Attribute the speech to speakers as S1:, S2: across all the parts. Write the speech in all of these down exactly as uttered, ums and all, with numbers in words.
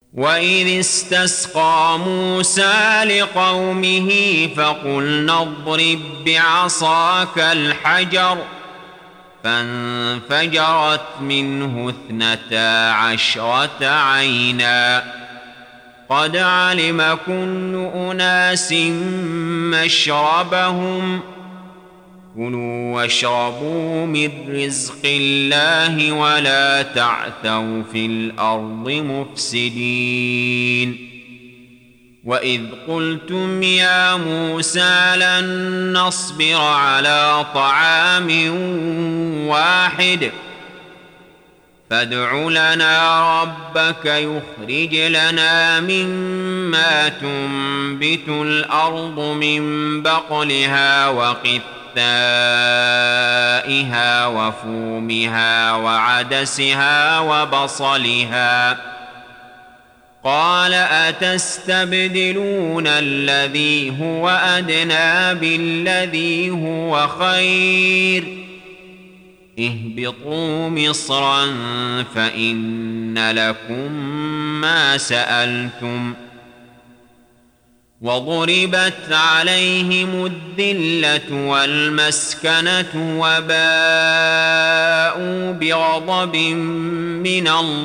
S1: وإذ استسقى موسى لقومه فقلنا اضرب بعصاك الحجر فانفجرت منه اثنتا عشرة عينا قد علم كل أناس مشربهم كلوا واشربوا من رزق الله ولا تعثوا في الأرض مفسدين وإذ قلتم يا موسى لن نصبر على طعام واحد فادع لنا ربك يخرج لنا مما تنبت الأرض من بقلها وقثائها وفومها وعدسها وبصلها قال أتستبدلون الذي هو أدنى بالذي هو خير اهبطوا مصرا فإن لكم ما سألتم وضربت عليهم الذلة والمسكنة وباءوا بغضب من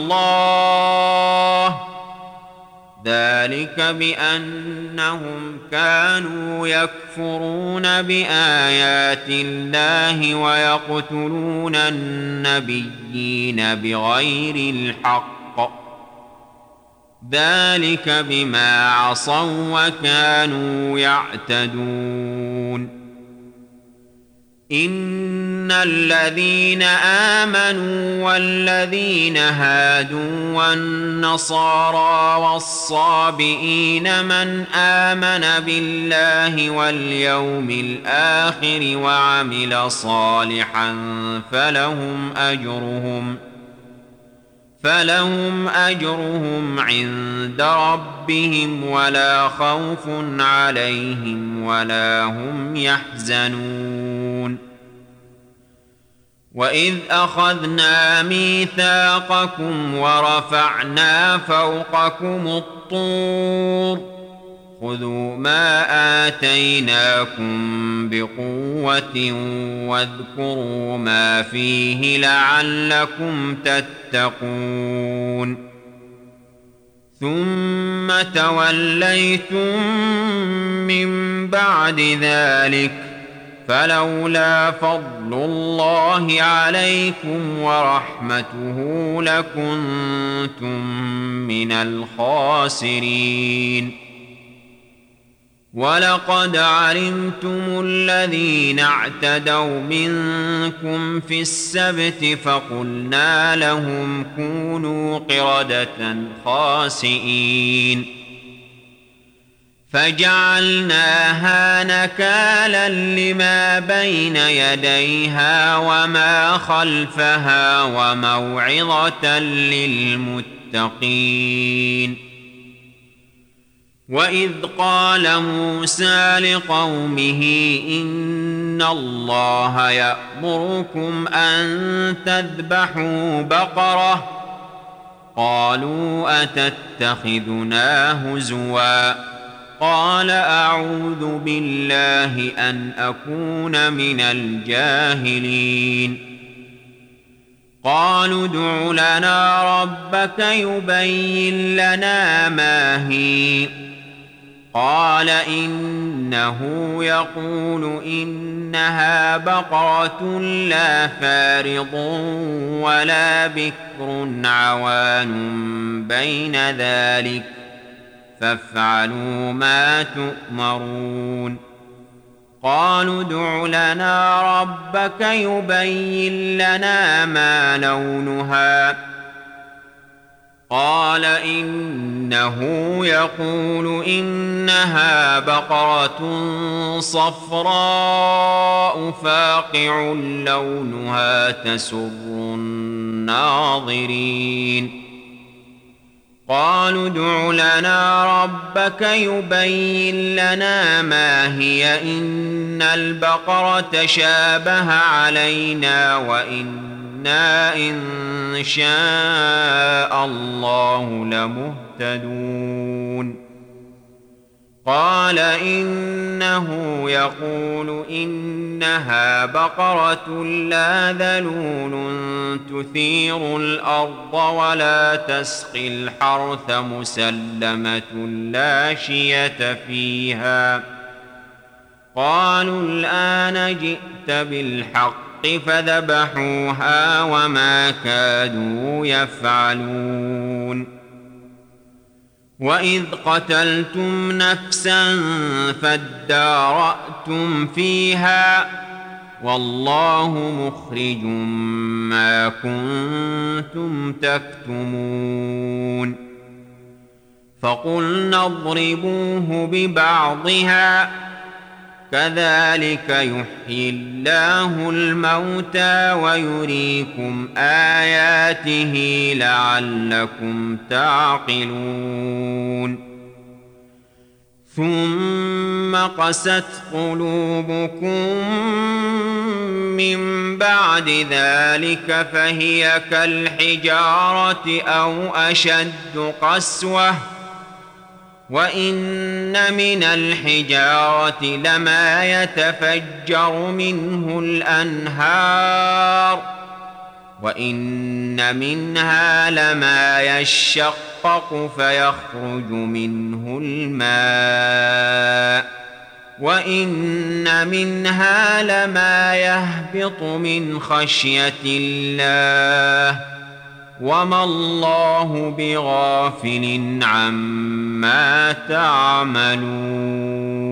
S1: الله ذلك بأنهم كانوا يكفرون بآيات الله ويقتلون النبيين بغير الحق ذلك بما عصوا وكانوا يعتدون إن الذين آمنوا والذين هادوا والنصارى والصابئين من آمن بالله واليوم الآخر وعمل صالحا فلهم أجرهم فلهم أجرهم عند ربهم ولا خوف عليهم ولا هم يحزنون وإذ أخذنا ميثاقكم ورفعنا فوقكم الطور خذوا ما آتيناكم بقوة واذكروا ما فيه لعلكم تتقون ثم توليتم من بعد ذلك فلولا فضل الله عليكم ورحمته لكنتم من الخاسرين ولقد علمتم الذين اعتدوا منكم في السبت فقلنا لهم كونوا قردة خاسئين فجعلناها نكالا لما بين يديها وما خلفها وموعظة للمتقين وإذ قال موسى لقومه إن الله يأمركم أن تذبحوا بقرة قالوا أتتخذنا هزوا قال أعوذ بالله أن أكون من الجاهلين قالوا ادع لنا ربك يبين لنا ما هي قال إنه يقول إنها بقرة لا فارض ولا بكر عوان بين ذلك فافعلوا ما تؤمرون قالوا ادع لنا ربك يبين لنا ما لونها قال إنه يقول إنها بقرة صفراء فاقع لونها تسر الناظرين قالوا ادع لنا ربك يبين لنا ما هي إن البقرة شابه علينا وإنا إنا إن شاء الله لمهتدون قال إنه يقول إنها بقرة لا ذلول تثير الأرض ولا تسقي الحرث مسلمة لا شية فيها قالوا الآن جئت بالحق فذبحوها وما كادوا يفعلون وإذ قتلتم نفسا فادارأتم فيها والله مخرج ما كنتم تكتمون فقلنا اضربوه ببعضها كذلك يحيي الله الموتى ويريكم آياته لعلكم تعقلون ثم قست قلوبكم من بعد ذلك فهي كالحجارة أو أشد قسوة وإن من الحجارة لما يتفجر منه الأنهار وإن منها لما يشقق فيخرج منه الماء وإن منها لما يهبط من خشية الله وما الله بغافل عما تعملون